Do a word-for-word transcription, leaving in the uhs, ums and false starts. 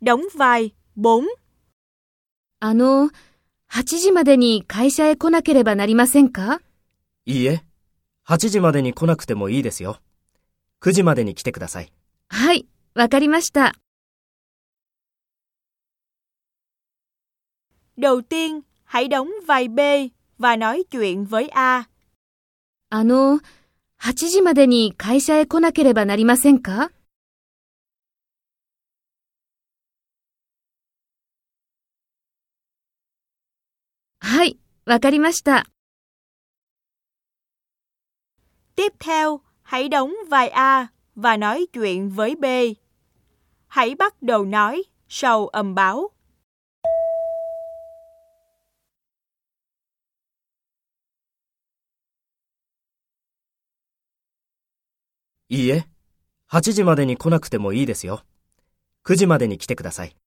Đóng vai bốn. あの、はちじまでに会社へ来なければなりませんか？ いいえ、はちじまでに来なくてもいいですよ。くじまでに来てください。 はい、わかりました。 Đầu tiên, hãy đóng vai B và nói chuyện với A. あの、はちじまでに会社へ来なければなりませんか？はい、わかりました。 Tiếp theo, hãy đóng vai A và nói chuyện với B. Hãy bắt đầu nói sau âm báo. いいえ、はちじまでに来なくてもいいですよ。くじまでに来てください。